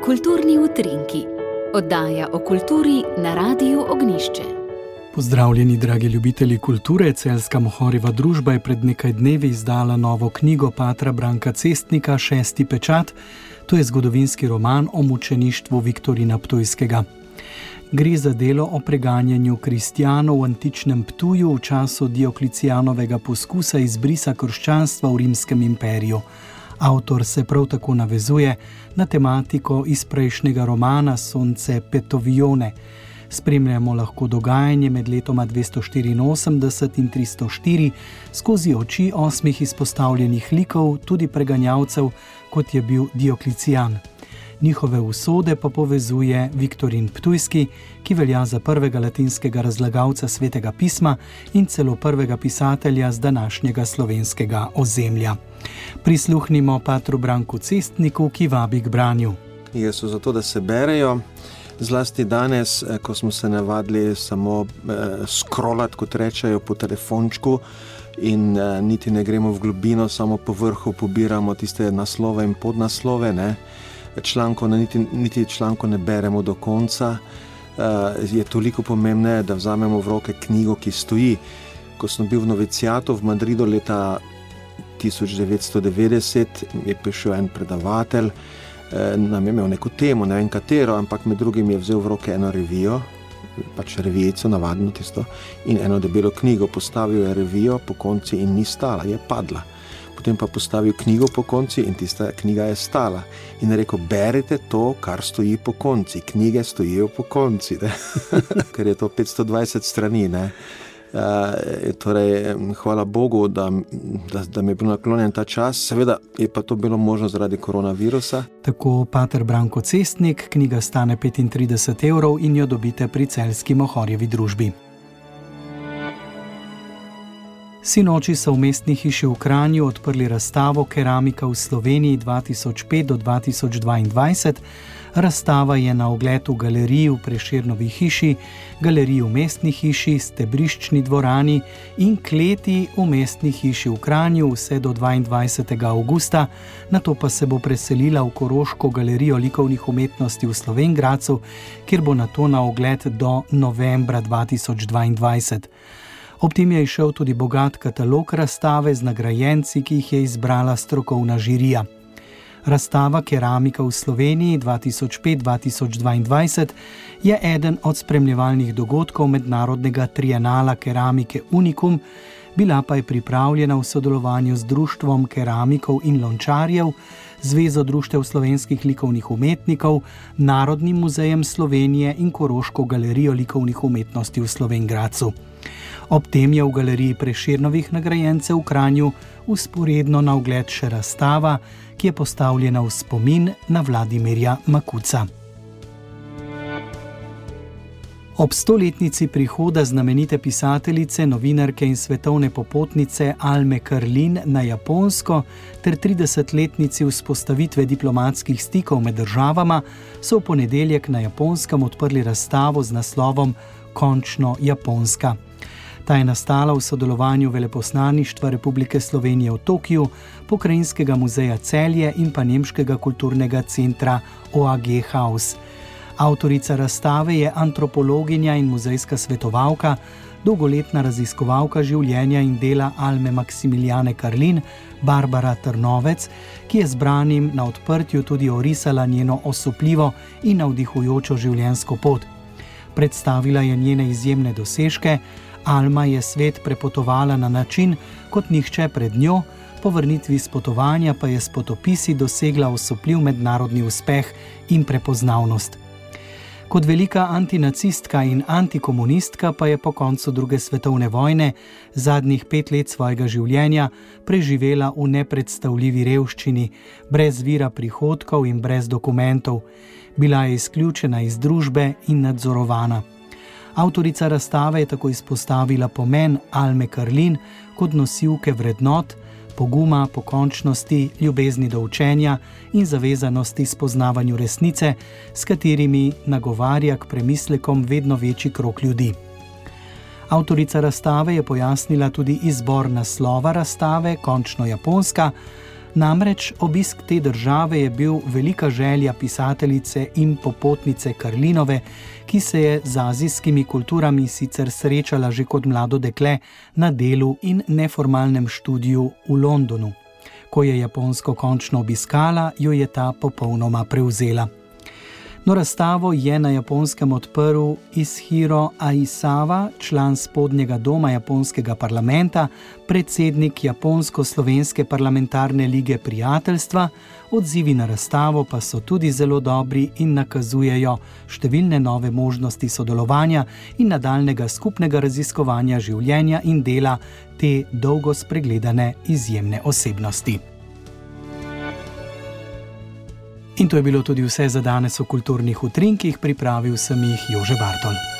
Kulturni utrinki, oddaja o kulturi na Radiu Ognjišče. Pozdravljeni, dragi ljubitelji kulture. Celjska Mohorjeva družba je pred nekaj dnevi izdala novo knjigo patra Branka Cestnika, Šesti pečat. To je zgodovinski roman o mučeništvu Viktorina Ptujskega. Gre za delo o preganjanju kristjanov v antičnem Ptuju v času Dioklecijanovega poskusa izbrisa krščanstva v Rimskem imperiju. Avtor se prav tako navezuje na tematiko iz prejšnjega romana Sonce Petovione. Spremljamo lahko dogajanje med letoma 284 in 304 skozi oči 8 izpostavljenih likov, tudi preganjalcev, kot je bil Dioklecijan. Njihove usode pa povezuje Viktorin Ptujski, ki velja za prvega latinskega razlagalca Svetega pisma in celo prvega pisatelja z današnjega slovenskega ozemlja. Prisluhnimo patru Branku Cestniku, ki vabi k branju. Knjige so zato, da se berejo, zlasti danes, ko smo se navadili samo scrollati, kot rečejo, po telefončku in niti ne gremo v globino, samo po vrhu pobiramo tiste naslove in podnaslove, ne? Niti članko ne beremo do konca, je toliko pomembne, da vzamemo v roke knjigo, ki stoji. Ko sem bil v novicijatu v Madridu leta 1990, je prišel en predavatelj, nam je imel neko temo, ne vem katero, ampak med drugim je vzel v roke eno revijo, pač revijico, navadno tisto, in eno debelo knjigo. Postavil je revijo po konci in ni stala, je padla. Potem pa postavil knjigo po konci in tista knjiga je stala. In rekel, berite to, kar stoji po konci. Knjige stojijo po konci, ne? Ker je to 520 strani, ne? Torej, hvala Bogu, da mi je bil naklonjen ta čas. Seveda je pa to bilo možno zaradi koronavirusa. Tako pater Branko Cestnik, knjiga stane 35 € in jo dobite pri Celjski Mohorjevi družbi. Sinoči so v Mestni hiši v Kranju odprli razstavo Keramika v Sloveniji 2005 do 2022. Razstava je na ogled v galeriji v Prešernovi hiši, galeriji v Mestni hiši, stebriščni dvorani in kleti v Mestni hiši v Kranju vse do 22. avgusta, nato pa se bo preselila v Koroško galerijo likovnih umetnosti v Slovenj Gradcu, kjer bo nato na ogled do novembra 2022. Ob tem je izšel tudi bogat katalog razstave z nagrajenci, ki jih je izbrala strokovna žirija. Razstava Keramika v Sloveniji 2005-2022 je eden od spremljevalnih dogodkov mednarodnega trienala keramike Unikum, bila pa je pripravljena v sodelovanju z Društvom keramikov in lončarjev, Zvezo društev slovenskih likovnih umetnikov, Narodnim muzejem Slovenije in Koroško galerijo likovnih umetnosti v Slovenj Gradcu. Ob tem je v galeriji Prešernovih nagrajencev v Kranju vzporedno na ogled še razstava, ki je postavljena v spomin na Vladimirja Makuca. Ob 100-letnici prihoda znamenite pisateljice, novinarke in svetovne popotnice Alme Karlin na Japonsko ter 30-letnici vzpostavitve diplomatskih stikov med državama so v ponedeljek na Japonskem odprli razstavo z naslovom Končno Japonska. Ta je nastala v sodelovanju Veleposlaništva Republike Slovenije v Tokiu, Pokrajinskega muzeja Celje in pa Nemškega kulturnega centra OAG Haus. Avtorica razstave je antropologinja in muzejska svetovalka, dolgoletna raziskovalka življenja in dela Alme Maksimiljane Karlin, Barbara Trnovec, ki je zbranim na odprtju tudi orisala njeno osupljivo in navdihujočo življenjsko pot. Predstavila je njene izjemne dosežke. Alma je svet prepotovala na način, kot nihče pred njo, po vrnitvi s potovanja pa je s potopisi dosegla osupljiv mednarodni uspeh in prepoznavnost. Kot velika antinacistka in antikomunistka pa je po koncu druge svetovne vojne zadnjih 5 let svojega življenja preživela v nepredstavljivi revščini, brez vira prihodkov in brez dokumentov. Bila je izključena iz družbe in nadzorovana. Avtorica razstave je tako izpostavila pomen Alme Karlin kot nosilke vrednot, poguma, pokončnosti, ljubezni do učenja in zavezanosti spoznavanju resnice, s katerimi nagovarja k premislekom vedno večji krog ljudi. Avtorica razstave je pojasnila tudi izbor naslova razstave Končno Japonska, Namreč obisk te države je bil velika želja pisateljice in popotnice Karlinove, ki se je z azijskimi kulturami sicer srečala že kot mlado dekle na delu in neformalnem študiju v Londonu. Ko je Japonsko končno obiskala, jo je ta popolnoma prevzela. No, razstavo je na Japonskem odprl Ishiro Aisawa, član spodnjega doma japonskega parlamenta, predsednik Japonsko-slovenske parlamentarne lige prijateljstva. Odzivi na razstavo pa so tudi zelo dobri in nakazujejo številne nove možnosti sodelovanja in nadaljnega skupnega raziskovanja življenja in dela te dolgo spregledane izjemne osebnosti. In to je bilo tudi vse za danes v Kulturnih utrinkih, pripravil sem jih Jože Bartol.